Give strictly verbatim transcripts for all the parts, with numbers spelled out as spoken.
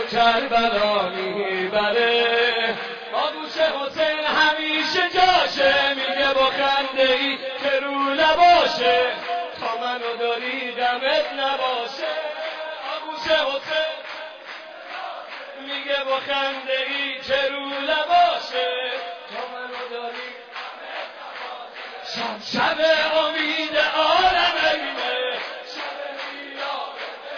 کربلا میبره. با گوش حسین همیشه جاشه، میگه با خنده ای که رو لباشه تا منو داری دمت نباشه. با گوش حسین میگه با خنده ای که رو لباشه تا منو داری دمت نباشه. شب شب امید عالمینه، شب میلاد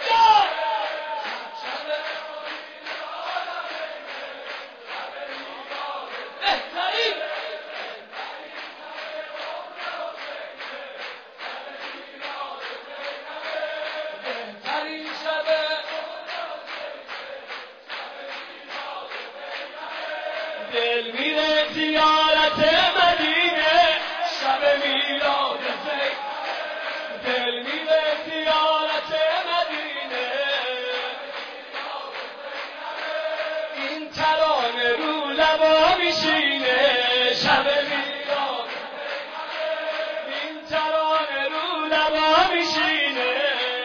دل میره زیارت مدینه، شب میلاد زین. دل میره زیارت مدینه، این ترانه رو لبا میشینه. شب میلاد این ترانه رو لبا میشینه.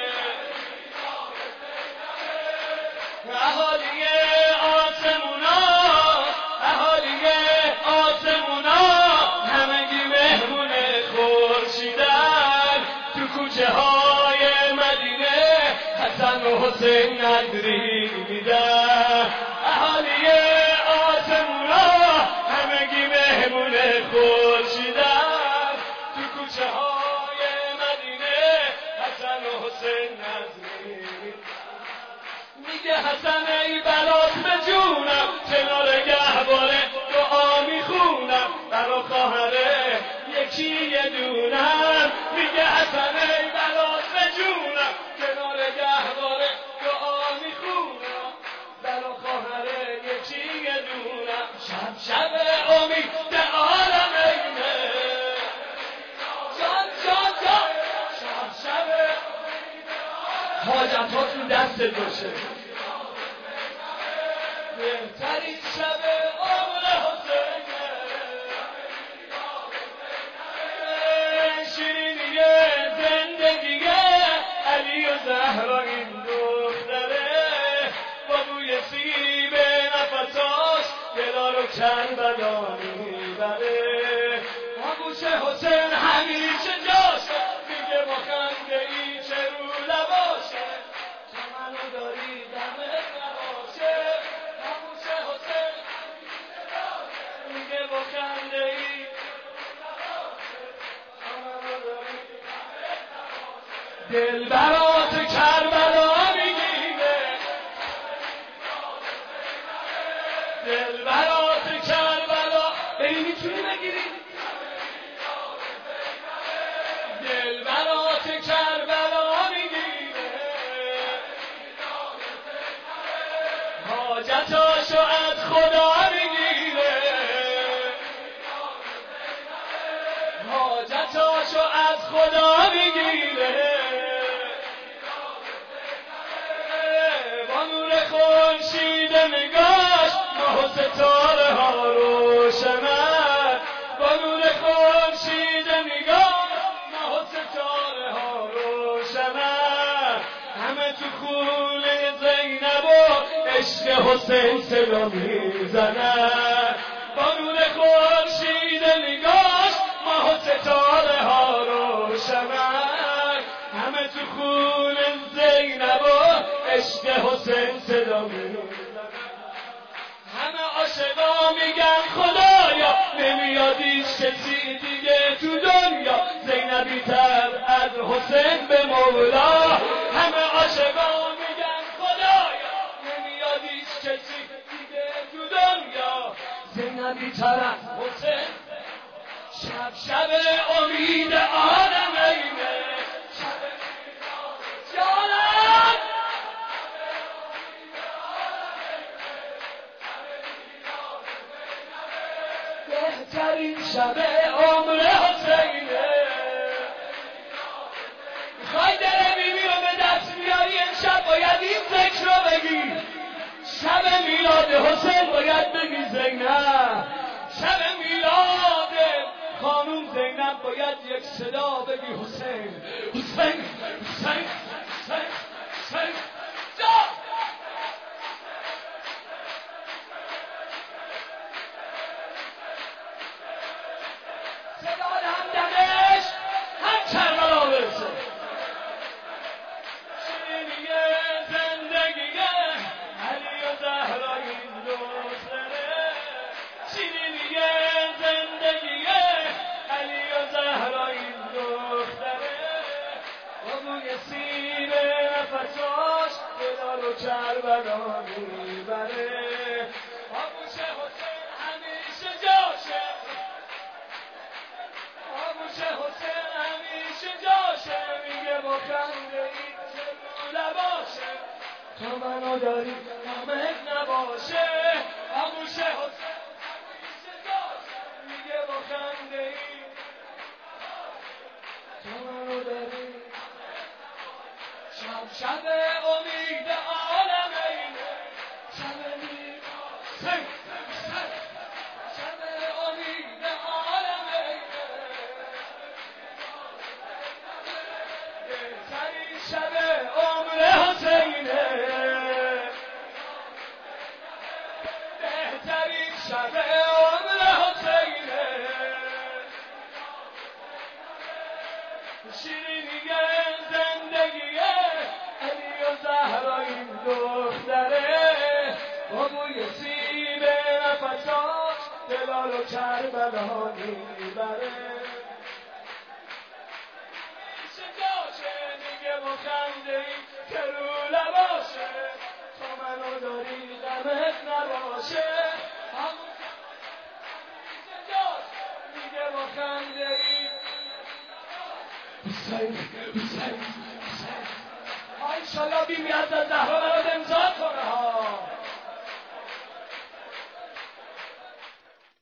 اهالی آسمونا اهالی آسمونا همگی مهمون خورشیدن. تو کوچه های مدینه حسن و حسین نظری میدن. اهالی آسمونا همگی مهمون خورشیدن. تو کوچه های مدینه حسن و حسین نظری میدن. میگه حسن ای بلات به جونم، کنار گهواره دعا میخونم. برا خواهره یکی یه دونم. میگه حسن ای بلات به جونم، کنار گهواره دعا میخونم. برا خواهره یکی یه دونم. شب شب امید عالمینه، جان جان جان. شب شب حاجت ها تو دست باشه. بهترین شب عمر حسینه، شیرینی زندگیه علی و زهرا این دختره. با بوی سیب نفساش دلا رو کربلا میبره. با گوش حسین همیشه جاشه، میگه با خنده ای چه رو لباشه تا منو داری دمت نباشه. با گوش حسین میگه با خنده ای تا منو داری دمت نباشه. دل برات کربلا میگیره، دل برات کربلا. بری میتونی بگیری؟ دل برات کربلا میگیره. حاجتاشو از خدا میگیره، حاجتاشو از خدا میگیره. با نور خورشید نگاش ماه و ستاره ها روشنن. با نور خورشید نگاش ماه و ستاره ها روشنن. همه تو خونه زینب و عشق حسین صدا میزنن. با نور خورشید نگاش ماه و ستاره ها روشنن. همه تو خونه زینب و عشق حسین صدا میزنن. همه عاشقا میگن خدایا نمیاد هیچ کسی دیگه تو دنیا زینبی تر از حسین به مولا. همه عاشقا میگن خدایا نمیاد هیچ کسی دیگه تو دنیا زینبی تر از حسین. شب شب امید عالمینه، شب جانم. بهترین شب عمر حسینه. میخوای دل بیبی رو به دست بیاری امشب باید این ذکر رو بگی. شب میلاد حسین باید بگی زینب. شب میلاد خانوم زینب باید یک صدا بگی حسین حسین حسین حسین حسین. دلال و کربلا میبره آغوش حسین همیشه جاشه آغوش حسین همیشه جاشه میگه با خنده این چه لباشه تو منو داری نامت نباشه آغوش حسین همیشه جاشه میگه با خنده این تو منو داری شب شب امید عالم اینه شب میرا شب امید عالم اینه بهترین شب عمر حسینه بهترین شب عمر حسینه شیرینی زندگیه علی و زهرا این دختره با بوی سیب نفساش دلال و کربلا میبره میشه جاشه میگه با خنده ای که رو لباشه تو منو داری غمت نباشه میشه جاشه میگه با خنده ای حسین حسین حسین انشالله بیمی از زهرا برات امضا کنه ها